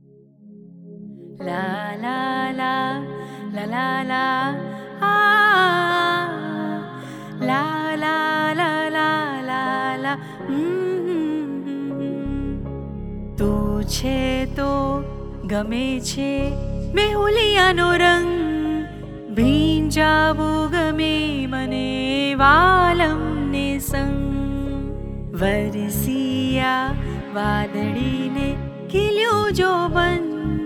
La la la la la la ah la la la la la la તું છે તો ગમે છે મેહુલિયાનો રંગ ભીંજાવું ગમે મને વાલમને સંગ વરસિયા વાદળીને ખીલ્યું જો બન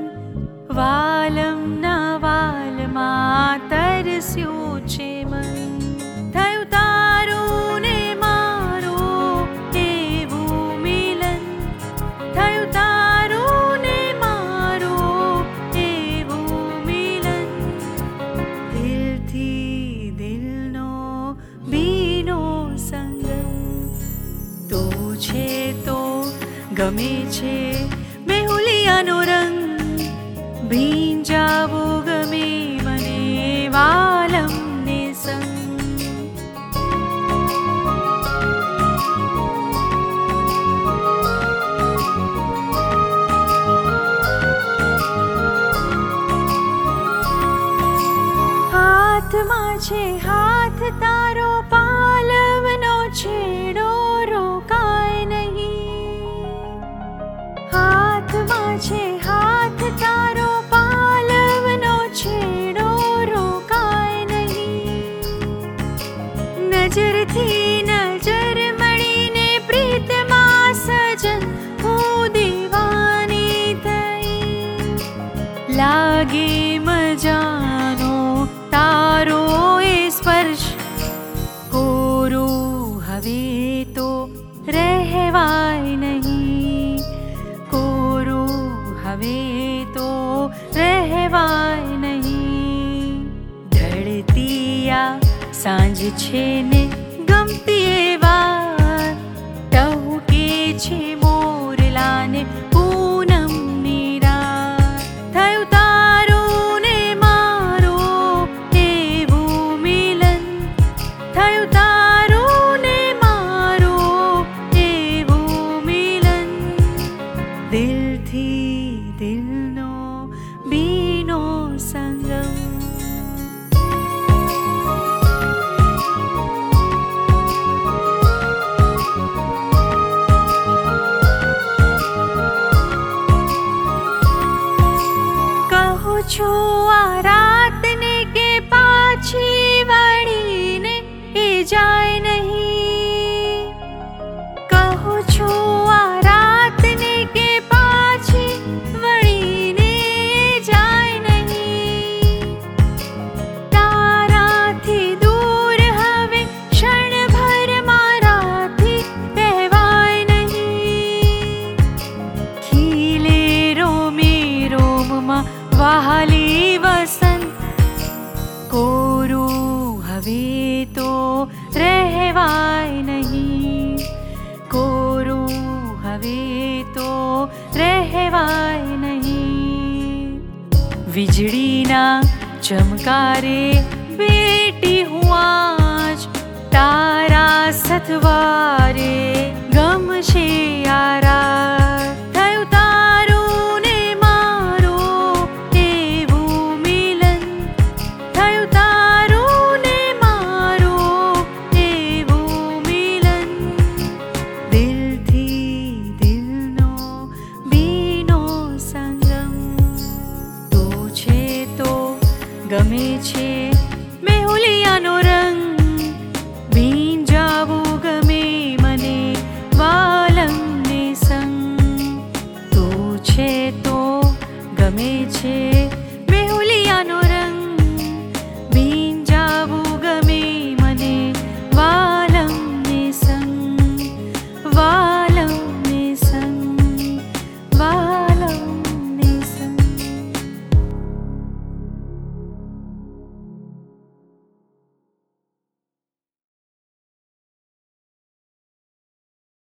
વાલમના વાલમાં તરસ્યું છે મન થયું તારું ને મારું એવું મિલન થયું તારું ને મારું એવું મિલન દિલથી દિલનો બીનો સંગમ તું છે તો ગમે છે મેહુલિયાનો રંગ ભીંજાવું ગમે મને વાલમને સંગ હાથમાં છે હાથ તારો પાલવનો છેડો રોકાય નહીં હાથમાં છે હાથ તારો પાલવનો છેડો રોકાય નહીં નજરથી નજર મળીને પ્રીતમાં સજન હું દીવાની થઈ લાગે મજાનો તારો એ સ્પર્શ કોરું હવે તો રહેવાય નહીં કોરું હવે તો રહેવાય નહીં ઢળતી આ સાંજ છે ને ગમતી એ વાત ટહુકે છે મોરલાને પૂનમની રાત થયું તારું ને મારું એવું મિલન થયું તારું ને મારું એવું મિલન દિલથી દિલનો બીનો સંગમ કહું છું આ રાતને કે પાછી વળીને એ જાય નહીં કહું છું આ રાતને કે પાછી વળીને એ જાય નહીં તારાથી દૂર હવે ક્ષણભર મારાથી રહેવાય નહીં ખીલે રોમે રોમમાં વહાલી વસંત કોરું હવે તો રહેવાય નહીં કોરું હવે તો રહેવાય નહીં વીજળીના ચમકારે બેટી હું આજ તારા સથવારે ગમશે આ રાત